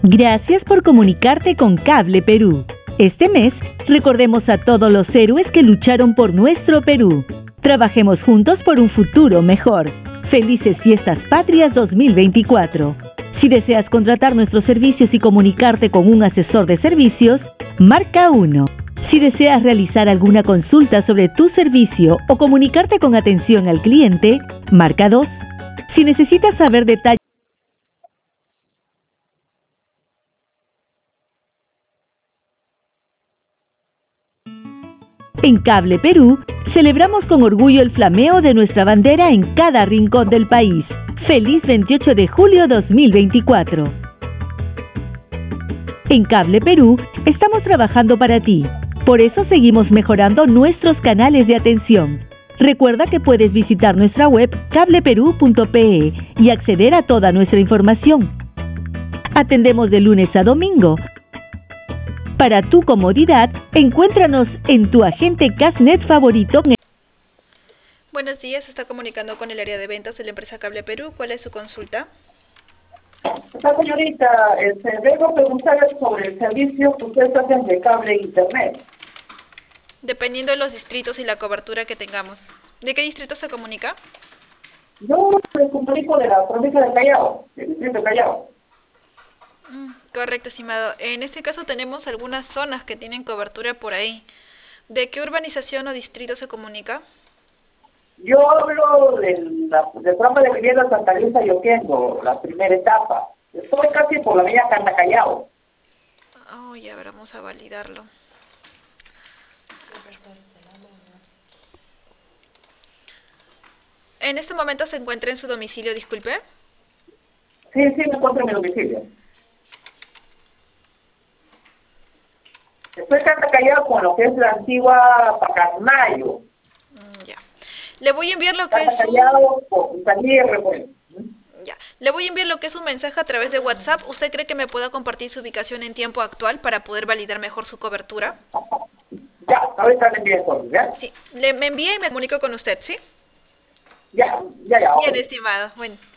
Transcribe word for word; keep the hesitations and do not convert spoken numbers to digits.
Gracias por comunicarte con Cable Perú. Este mes, recordemos a todos los héroes que lucharon por nuestro Perú. Trabajemos juntos por un futuro mejor. Felices Fiestas Patrias dos mil veinticuatro. Si deseas contratar nuestros servicios y comunicarte con un asesor de servicios, marca uno. Si deseas realizar alguna consulta sobre tu servicio o comunicarte con atención al cliente, marca dos. Si necesitas saber detalles en Cable Perú, celebramos con orgullo el flameo de nuestra bandera en cada rincón del país. ¡Feliz veintiocho de julio dos mil veinticuatro! En Cable Perú, estamos trabajando para ti. Por eso seguimos mejorando nuestros canales de atención. Recuerda que puedes visitar nuestra web cable perú punto pe y acceder a toda nuestra información. Atendemos de lunes a domingo. Para tu comodidad, encuéntranos en tu agente Casnet favorito. Buenos días, se está comunicando con el área de ventas de la empresa Cable Perú. ¿Cuál es su consulta? La señorita, este, vengo a preguntarle sobre el servicio que ustedes hacen de cable e internet. Dependiendo de los distritos y la cobertura que tengamos. ¿De qué distrito se comunica? Yo me comunico de la provincia de Callao, del distrito de Callao. Mm, correcto, estimado. En este caso tenemos algunas zonas que tienen cobertura por ahí. ¿De qué urbanización o distrito se comunica? Yo hablo del, la, del programa de vivienda Santa Luisa y Oquendo, la primera etapa. Estoy casi por la avenida Canta Callao. Oh, ya, a ver, vamos a validarlo. En este momento se encuentra en su domicilio, disculpe. Sí, sí, me encuentro en mi domicilio. Estoy Canta Callao con lo que es la antigua Pacasmayo. Mm, ya. Le voy a enviar lo que Canta es su... Callao con San Miguel, pues. Ya. Le voy a enviar lo que es un mensaje a través de WhatsApp. ¿Usted cree que me pueda compartir su ubicación en tiempo actual para poder validar mejor su cobertura? Ya, ahorita le envío eso, ¿ya? Sí. Le, me envía y me comunico con usted, ¿sí? Ya, ya, ya. Bien, Okay. estimado. Bueno.